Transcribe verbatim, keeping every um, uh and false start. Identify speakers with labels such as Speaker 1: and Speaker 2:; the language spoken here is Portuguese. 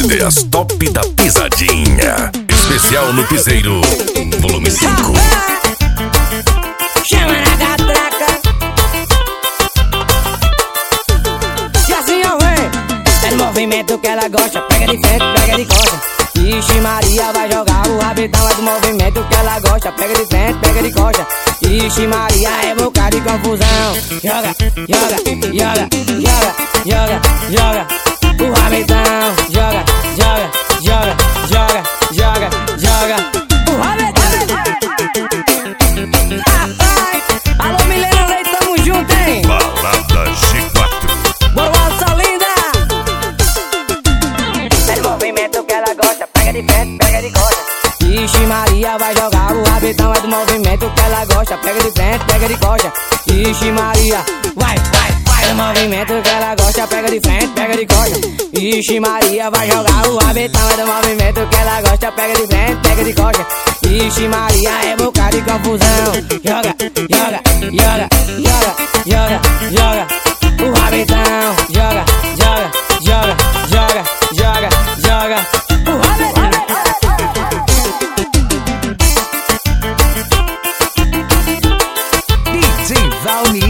Speaker 1: É as top da pisadinha. Especial no Piseiro, volume cinco.
Speaker 2: Chama na catraca. E assim eu venho. É no movimento que ela gosta. Pega de frente, pega de costa. Ixi Maria vai jogar o rabetão. É do movimento que ela gosta. Pega de frente, pega de costa. Ixi Maria é boca de confusão. Joga, joga, joga, joga, joga, joga o rabetão. Joga, joga, joga, joga, joga, joga o rabetão. Alô Milena Leite, tamo junto, hein?
Speaker 1: Balada G quatro.
Speaker 2: Bora lá, sua linda. É o movimento que ela gosta. Pega de frente, pega de costa. Ixi Maria vai jogar o rabetão. É do movimento que ela gosta. Pega de frente, pega de costa. Ixi Maria, vai, vai, vai. É o movimento que ela gosta. Pega de frente, pega de costa. Ixi Maria vai jogar o rabetão. É do movimento que ela gosta. Pega de frente, pega de costa. Ixi Maria é boca de confusão. Joga, joga, joga, joga, joga, joga o rabetão. Joga, joga, joga, joga, joga, joga o rabetão.
Speaker 3: D J Valmir